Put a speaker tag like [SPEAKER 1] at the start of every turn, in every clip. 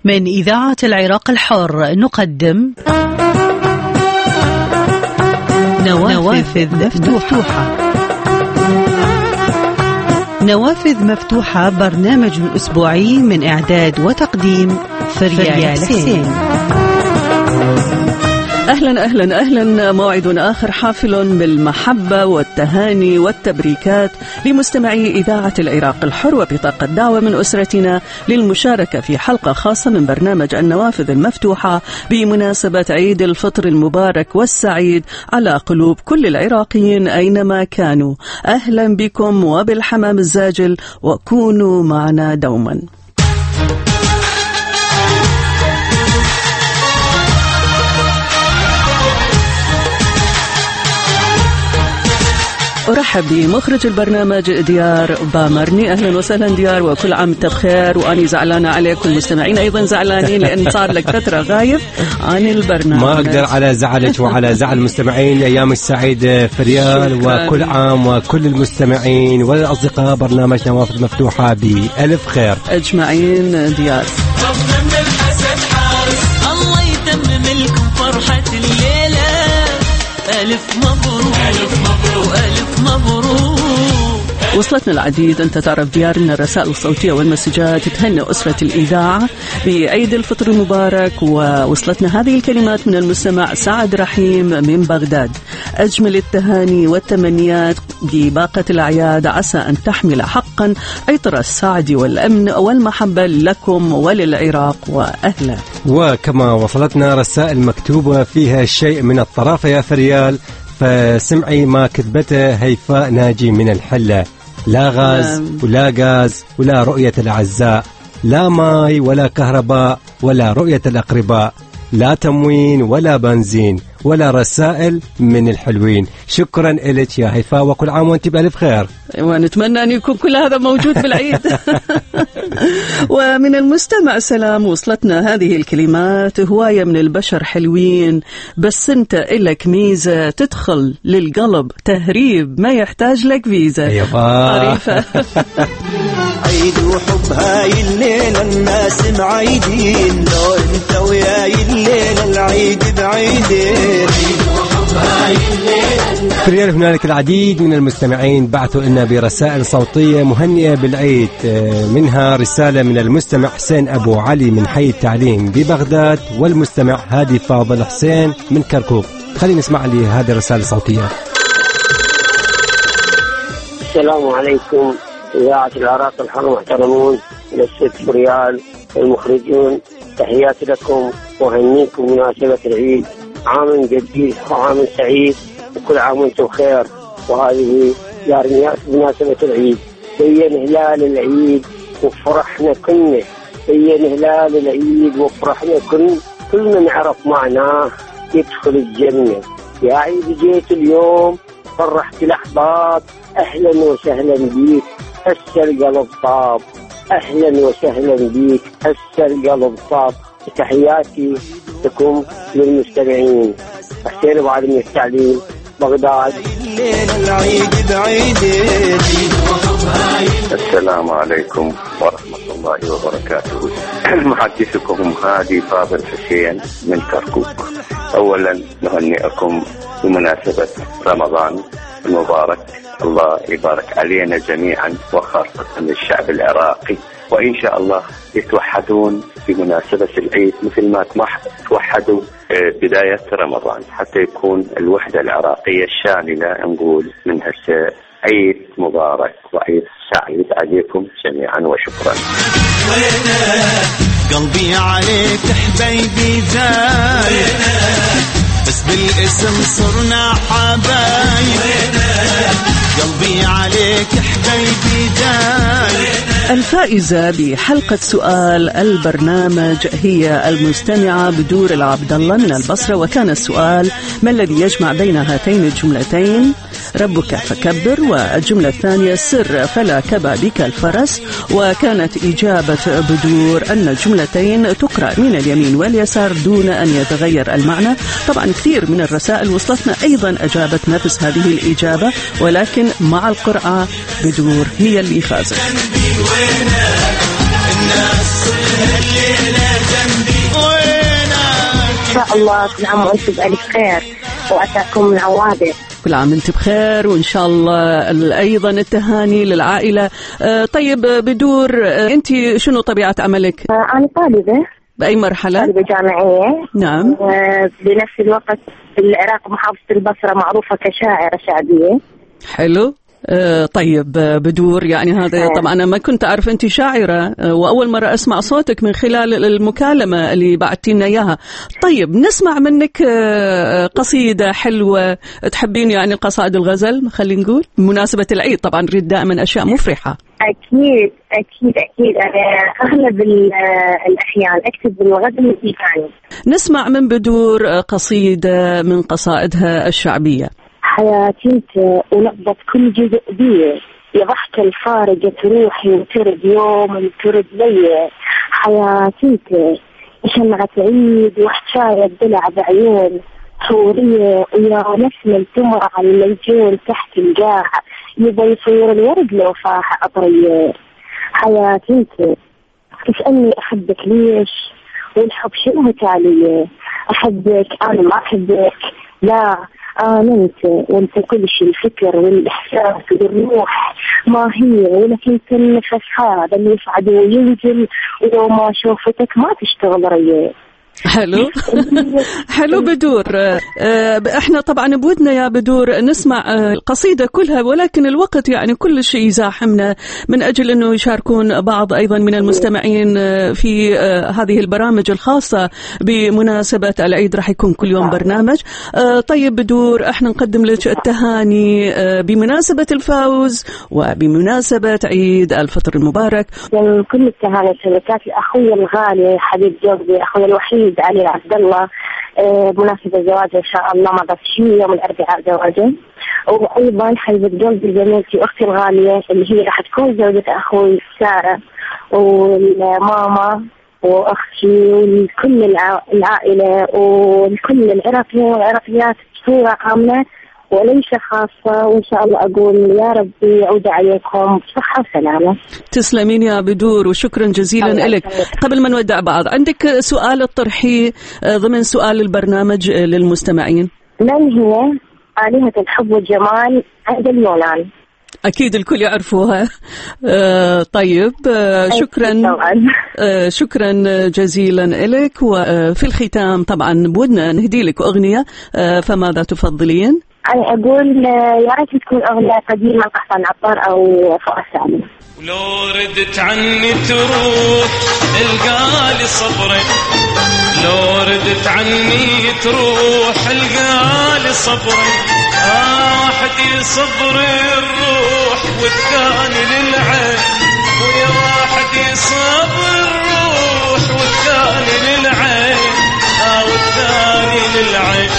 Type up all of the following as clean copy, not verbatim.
[SPEAKER 1] من إذاعة العراق الحر نقدم نوافذ مفتوحة. نوافذ مفتوحة برنامج أسبوعي من إعداد وتقديم فريال حسين.
[SPEAKER 2] أهلا أهلا أهلا، موعد آخر حافل بالمحبة والتهاني والتبريكات لمستمعي إذاعة العراق الحر، وبطاقة دعوة من أسرتنا للمشاركة في حلقة خاصة من برنامج النوافذ المفتوحة بمناسبة عيد الفطر المبارك والسعيد على قلوب كل العراقيين أينما كانوا. أهلا بكم وبالحمام الزاجل، وكونوا معنا دوما. أرحب بمخرج البرنامج ديار بامرني. أهلا وسهلا ديار، وكل عام وانت بخير. وأني زعلانة عليكم المستمعين أيضا زعلانين، لأن صار لك فترة غايب عن البرنامج.
[SPEAKER 3] ما أقدر على زعلك وعلى زعل المستمعين. أيام السعيدة فريال، وكل عام وكل المستمعين والأصدقاء برنامج نوافذ مفتوحة بألف خير
[SPEAKER 2] أجمعين. ديار
[SPEAKER 4] الله يتمم لكم فرحة الليلة، ألف مبروك ألف مبروك ألف مبروك.
[SPEAKER 2] وصلتنا العديد، أنت تعرف ديار، أن الرسائل الصوتية والمسجات تهنئ أسرة الإذاعة بعيد الفطر المبارك. ووصلتنا هذه الكلمات من المستمع سعد رحيم من بغداد: أجمل التهاني والتمنيات بباقة الأعياد، عسى أن تحمل حقا عطر السعد والأمن والمحبة لكم وللعراق وأهله.
[SPEAKER 3] وكما وصلتنا رسائل مكتوبة فيها شيء من الطرافة يا فريال، فسمعي ما كتبته هيفاء ناجي من الحلة: لا غاز ولا غاز ولا رؤية الأعزاء، لا ماي ولا كهرباء ولا رؤية الأقرباء، لا تموين ولا بنزين ولا رسائل من الحلوين. شكرا لك يا هيفاء، وكل عام وانت بألف خير،
[SPEAKER 2] ونتمنى أن يكون كل هذا موجود بالعيد. ومن المستمع سلام: وصلتنا هذه الكلمات: هواية من البشر حلوين، بس انت إلك ميزة تدخل للقلب تهريب، ما يحتاج لك فيزا.
[SPEAKER 3] طريفة.
[SPEAKER 5] عيد وحب هاي الليلة الناس معيدين، لو انت وياي الليلة العيد بعيدين.
[SPEAKER 3] فريال، هنالك العديد من المستمعين بعثوا لنا برسائل صوتية مهنئة بالعيد، منها رسالة من المستمع حسين أبو علي من حي التعليم ببغداد، والمستمع هادي فاضل حسين من كركوك. خلينا نسمع لي هذه الرسالة الصوتية.
[SPEAKER 6] السلام عليكم إذاعة العراق الحر، محترمون الست فريال المخرجون، تحياتي لكم وهنيكم مناسبة العيد. عام جديد وعام سعيد، وكل عام وانتم بخير. وهذه مناسبة العيد، بين هلال العيد وفرحنا كلنا، بين هلال العيد وفرحنا كل من عرف معناه يدخل الجنة. يا عيد جيت اليوم فرحت الأحباب، أهلا وسهلا بيك هسه القلب طاب، أهلا وسهلا بيك هسه القلب طاب. تحياتي لكم للمستمعين. حسين أبو علي من التعليم، بغداد.
[SPEAKER 7] السلام عليكم ورحمة الله وبركاته. محدثكم هادي فاضل حسين من كركوك. أولا نهنئكم بمناسبة رمضان المبارك، الله يبارك علينا جميعا وخاصة الشعب العراقي، وإن شاء الله يتوحدون بمناسبة العيد مثل ما توحدوا بداية رمضان، حتى يكون الوحدة العراقية الشاملة. نقول من هسه عيد مبارك وعيد سعيد عليكم جميعا، وشكرا.
[SPEAKER 5] قلبي عليك حبيبي زايد، بس بالاسم صرنا حبايب. قلبي عليك حبيبي زايد.
[SPEAKER 2] الفائزة بحلقة سؤال البرنامج هي المستمعة بدور العبد الله من البصرة، وكان السؤال: ما الذي يجمع بين هاتين الجملتين؟ ربك فكبر، والجملة الثانية: سر فلا كبا بك الفرس. وكانت إجابة بدور أن الجملتين تقرأ من اليمين واليسار دون أن يتغير المعنى. طبعا كثير من الرسائل وصلتنا أيضا أجابت نفس هذه الإجابة، ولكن مع القرعة بدور هي اللي فازت.
[SPEAKER 5] الناس الليلة
[SPEAKER 8] شاء الله. كل عام وأنتم بألف خير وأتاكم العوادة.
[SPEAKER 2] كل عام أنت بخير، وإن شاء الله أيضا التهاني للعائلة. طيب بدور، أنت شنو طبيعة عملك؟
[SPEAKER 8] أنا طالبة.
[SPEAKER 2] بأي مرحلة؟
[SPEAKER 8] طالبة جامعية.
[SPEAKER 2] نعم.
[SPEAKER 8] بنفس الوقت في العراق محافظة البصرة معروفة كشاعرة شعبية.
[SPEAKER 2] حلو. طيب بدور، يعني هذا طبعا أنا ما كنت أعرف أنت شاعرة، وأول مرة أسمع صوتك من خلال المكالمة اللي بعتينا إياها. طيب نسمع منك قصيدة حلوة تحبين، يعني قصائد الغزل خلينا نقول بمناسبة العيد. طبعا نريد دائما أشياء مفرحة.
[SPEAKER 8] أكيد أكيد أكيد. أنا أغلب الأحيان أكتب بالغزل الإيراني.
[SPEAKER 2] نسمع من بدور قصيدة من قصائدها الشعبية.
[SPEAKER 8] حياتي انت ونبضت كل جزء بيه، يا ضحكة الفارقة روحي وترد يوم وترد لي. حياتي انت شمعة عيد وحشاية الدلع بعيون حورية، ويا نسمة التمر على الليجون تحت القاع، يبا يصير الورد لو فاح أطريه. حياتي انت تسألني أحبك ليش، والحب شنو تاليه؟ أحبك أنا ما أحبك، لا آمنت وانت كل شيء، الفكر والإحساس والروح ما هي، ولكن النفس هذا اللي يصعد وينزل، ولو ما شوفتك ما تشتغل ريال.
[SPEAKER 2] حلو. حلو بدور. احنا طبعا بودنا يا بدور نسمع القصيدة كلها، ولكن الوقت يعني كل شيء يزاحمنا، من أجل أنه يشاركون بعض أيضا من المستمعين في هذه البرامج الخاصة بمناسبة العيد. راح يكون كل يوم برنامج. طيب بدور، احنا نقدم لك التهاني بمناسبة الفوز وبمناسبة عيد الفطر المبارك.
[SPEAKER 8] كل التهاني شبكات لأخوي الغالي حبيب جوزي، أخوي الوحيد علي عبد الله، بمناسبة زواجه إن شاء الله ما بس يوم الأربعاء زواجه. وأيضا حبيبة جوزي زميلتي أختي الغالية اللي هي راح تكون زوجة أخوي سارة، والماما وأختي وكل العائلة وكل العراقيين والعراقيات بصورة عامة وليس خاصة. وإن شاء الله أقول يا ربي يعود عليكم بصحة وسلامة.
[SPEAKER 2] تسلمين يا بدور وشكرا جزيلا لك. قبل ما نودع بعض، عندك سؤال تطرحيه ضمن سؤال البرنامج للمستمعين؟
[SPEAKER 8] من هي آلهة الحب والجمال عند اليونان؟
[SPEAKER 2] أكيد الكل يعرفوها. طيب شكرا. شكرا جزيلا لك. وفي الختام طبعا بودنا نهدي لك أغنية، فماذا تفضلين؟
[SPEAKER 8] أنا أقول يا ريت تكون أغنية قديمة قحطان عطار أو فؤاد سالم.
[SPEAKER 9] لو ردت عني تروح القالي صبري، لو ردت عني تروح القالي صبري، واحد يصبر الروح والثاني للعين، ويا واحد يصبر الروح والثاني للعين، والثاني للعين.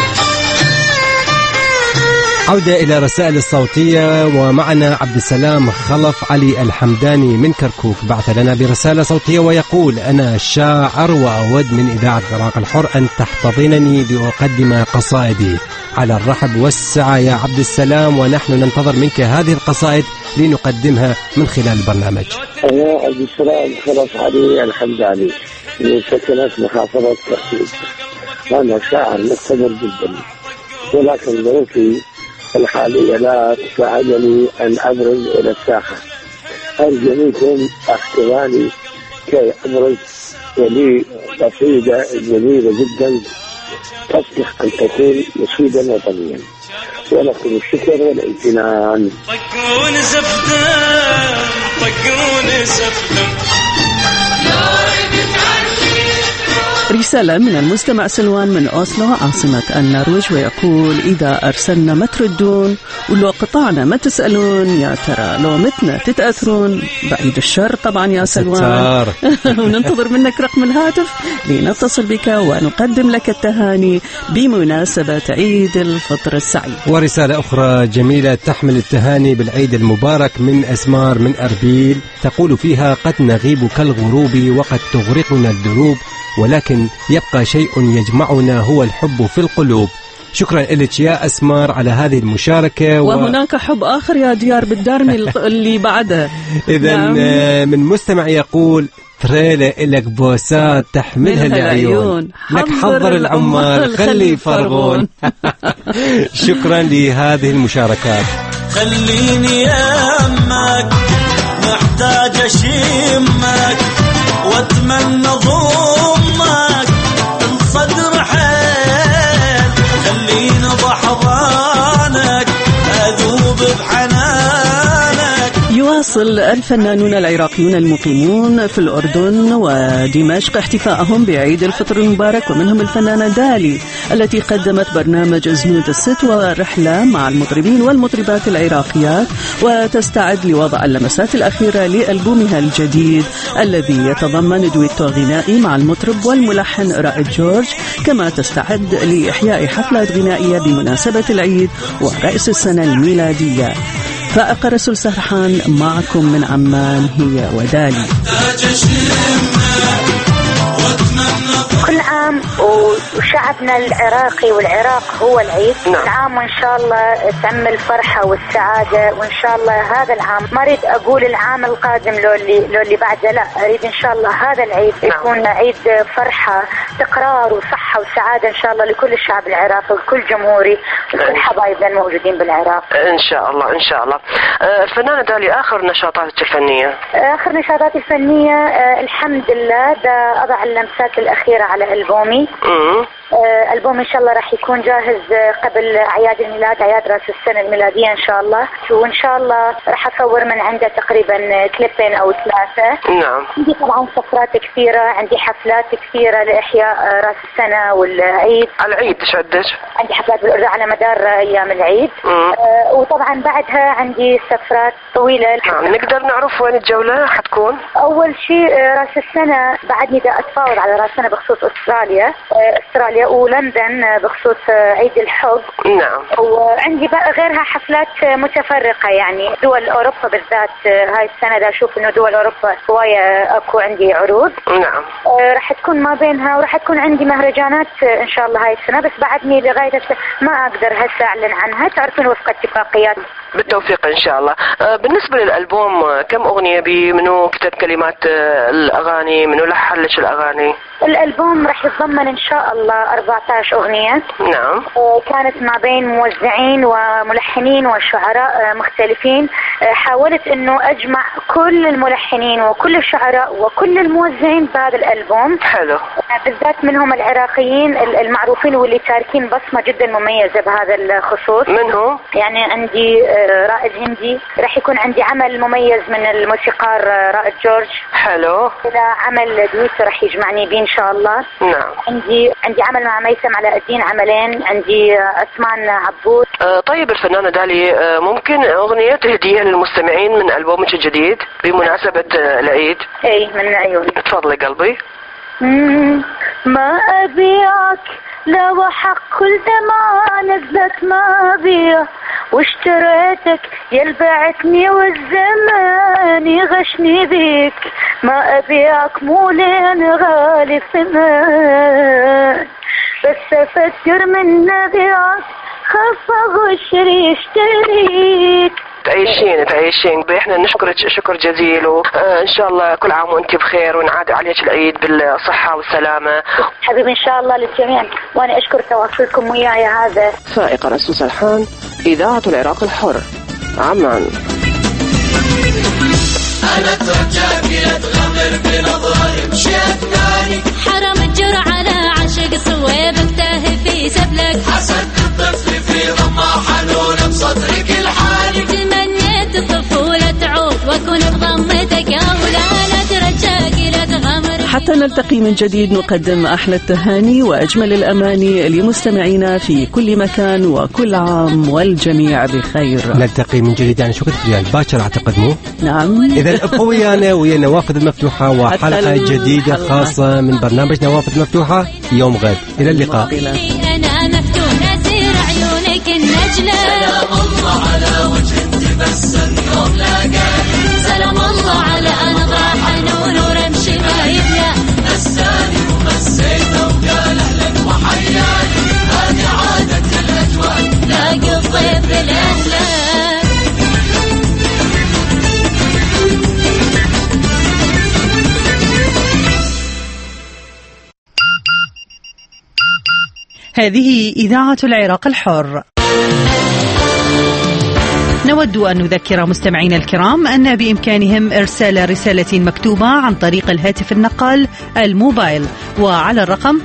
[SPEAKER 3] عودة إلى رسائل الصوتية، ومعنا عبد السلام خلف علي الحمداني من كركوك بعث لنا برسالة صوتية ويقول: أنا شاعر وأود من إذاعة العراق الحر أن تحتضنني لأقدم قصائدي. على الرحب والسعة يا عبد السلام، ونحن ننتظر منك هذه القصائد لنقدمها من خلال البرنامج.
[SPEAKER 6] أنا عبد السلام خلف علي الحمداني من سكنة محافظة كركوك. أنا شاعر مقتدر جدا، ولكن ظروفي الحالية لا تساعدني أن أبرز إلى الساحة. أرجو منكم احتضاني كي أبرز، ولي قصيدة جميلة جدا تصلح أن تكون مفيدا وطنيا، ولكم الشكر والامتنان.
[SPEAKER 9] طقون زفدان طقون زفدان.
[SPEAKER 2] رسالة من المستمع سلوان من أوسلو عاصمة النرويج، ويقول: إذا أرسلنا ما تردون، ولو قطعنا ما تسألون، يا ترى لو متنا تتأثرون. بعيد الشر طبعا يا سلوان. وننتظر منك رقم الهاتف لنتصل بك ونقدم لك التهاني بمناسبة عيد الفطر السعيد.
[SPEAKER 3] ورسالة أخرى جميلة تحمل التهاني بالعيد المبارك من أسمار من أربيل، تقول فيها: قد نغيب كالغروب وقد تغرقنا الدروب، ولكن يبقى شيء يجمعنا هو الحب في القلوب. شكرا لك يا أسمار على هذه المشاركة.
[SPEAKER 2] وهناك حب آخر يا ديار بالدارمي اللي بعدها.
[SPEAKER 3] إذن من مستمع يقول: تريلة إلك بوسات تحملها العيون، لك حضر العمال خلي يفرغون. شكرا لهذه المشاركات.
[SPEAKER 5] خليني يمك محتاج أشمك وأتمنى ضمك الصدر حيل، خليني بحضانك أذوب بحنانك.
[SPEAKER 2] يواصل الفنانون العراقيون المقيمون في الأردن ودمشق احتفاءهم بعيد الفطر المبارك، ومنهم الفنانة دالي التي قدمت برنامج زنود الست ورحلة مع المطربين والمطربات العراقيات، وتستعد لوضع اللمسات الأخيرة لألبومها الجديد الذي يتضمن دويتو غنائي مع المطرب والملحن رائد جورج، كما تستعد لإحياء حفلات غنائية بمناسبة العيد ورأس السنة الميلادية. فائقة رسول سرحان معكم من عمان هي ودالي.
[SPEAKER 8] كل عام وشعبنا العراقي والعراق هو العيد. كل عام وإن شاء الله تعم الفرحة والسعادة، وإن شاء الله هذا العام ما أريد أقول العام القادم لو اللي بعده، لا أريد إن شاء الله هذا العيد يكون عيد فرحة استقرار وصحة وسعادة إن شاء الله لكل الشعب العراقي وكل جمهوري وكل حبايبنا الموجودين بالعراق
[SPEAKER 10] إن شاء الله إن شاء الله. الفنانة دالي، آخر نشاطاتك الفنية؟
[SPEAKER 8] آخر نشاطاتي الفنية الحمد لله دا أضع اللمسات الأخيرة على ألبومي. ألبوم إن شاء الله راح يكون جاهز قبل أعياد الميلاد، أعياد رأس السنة الميلادية إن شاء الله، وإن شاء الله راح أصور من عنده تقريبا كليبين أو 3.
[SPEAKER 10] نعم.
[SPEAKER 8] عندي طبعا سفرات كثيرة، عندي حفلات كثيرة لإحياء رأس السنة والعيد.
[SPEAKER 10] العيد إيش عندك؟
[SPEAKER 8] عندي حفلات بالأردن على مدار أيام العيد. وطبعا بعدها عندي سفرات طويلة.
[SPEAKER 10] نقدر نعرف وين الجولة حتكون؟
[SPEAKER 8] أول شيء رأس السنة بعدني دا أتفاوض على رأس السنة بخصوص أستراليا ولندن بخصوص عيد الحب.
[SPEAKER 10] نعم.
[SPEAKER 8] وعندي بقى غيرها حفلات متفرقة، يعني دول أوروبا بالذات هاي السنة دا أشوف إنه دول أوروبا هواية أكو عندي عروض.
[SPEAKER 10] نعم.
[SPEAKER 8] راح تكون ما بينها، وراح تكون عندي مهرجانات إن شاء الله هاي السنة، بس بعدني لغاية ما أقدر هسه أعلن عنها، تعرفين وفق اتفاقيات.
[SPEAKER 10] بالتوفيق إن شاء الله. بالنسبة للألبوم كم أغنية بيه؟ منو كتب كلمات الأغاني؟ منو لحن لك الأغاني؟
[SPEAKER 8] الألبوم راح يتضمن إن شاء الله 14 أغنية.
[SPEAKER 10] نعم.
[SPEAKER 8] كانت ما بين موزعين وملحنين وشعراء مختلفين. حاولت إنه أجمع كل الملحنين وكل الشعراء وكل الموزعين بهذا الألبوم.
[SPEAKER 10] حلو.
[SPEAKER 8] بالذات منهم العراقيين المعروفين واللي تاركين بصمة جدا مميزة بهذا الخصوص.
[SPEAKER 10] منهم؟
[SPEAKER 8] يعني عندي رائد هندي، راح يكون عندي عمل مميز من الموسيقار رائد جورج.
[SPEAKER 10] حلو.
[SPEAKER 8] إلى عمل دويتو راح يجمعني بيه إن شاء الله.
[SPEAKER 10] نعم.
[SPEAKER 8] عندي عمل مع ميثم علاء الدين، عملين، عندي عثمان عبود.
[SPEAKER 10] طيب الفنانة دالي، ممكن أغنية تهديها للمستمعين من ألبومك الجديد بمناسبة العيد؟
[SPEAKER 8] اي من عيوني.
[SPEAKER 10] تفضلي قلبي.
[SPEAKER 8] ما أبيعك لو حق كل دمعة نزلت ما أبيع، واشتريتك يلبعتني والزمان يغشني بيك، ما أبيعك مو لين غالي ثمن، بس أفكر من أبيعك خاف أغشري اشتريك.
[SPEAKER 10] تعيشين احنا نشكرك شكر جزيل، وان شاء الله كل عام وانت بخير ونعاد عليك العيد بالصحة والسلامة
[SPEAKER 8] حبيبي ان شاء الله للجميع، وانا اشكر تواصلكم وياي. هذا
[SPEAKER 10] فائقة رسول سرحان، إذاعة العراق الحر، عمان.
[SPEAKER 4] أنا ترجاك يتغمر بنظري مشيت ثاني، حرم الجر على عشق صويبك تاهي في سبلك، حسد الطفل في ضمة حنون بصدرك الحالي، تمنيت الطفولة تعود وأكون بضمتك يا ولانا ترجاك يتغمر.
[SPEAKER 2] حتى نلتقي من جديد نقدم أحلى التهاني وأجمل الأماني لمستمعينا في كل مكان، وكل عام والجميع بخير.
[SPEAKER 3] نلتقي من جديد يعني شو كنت ريال باكر أعتقد مو؟
[SPEAKER 2] نعم.
[SPEAKER 3] إذا ابقوا ويانا ويا نوافذ المفتوحة وحلقة جديدة خاصة من برنامج نوافذ مفتوحة يوم غد. إلى اللقاء.
[SPEAKER 4] أنا مفتونة سير عيونك النجلة، سلام الله على وجه تبسم يوم لاقاني، سلام الله على نظرة حنون ورمش ما يبلى، مساني ومسيته وقال أهلا وحياني، هذه عادة الأجواء لاقي الضيف الأهلا.
[SPEAKER 1] هذه إذاعة العراق الحر. نود أن نذكر مستمعينا الكرام أن بإمكانهم إرسال رسالة مكتوبة عن طريق الهاتف النقال الموبايل وعلى الرقم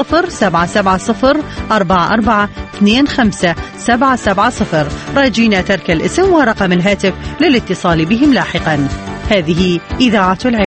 [SPEAKER 1] 077044257770 راجين ترك الاسم ورقم الهاتف للاتصال بهم لاحقا. هذه إذاعة العراق.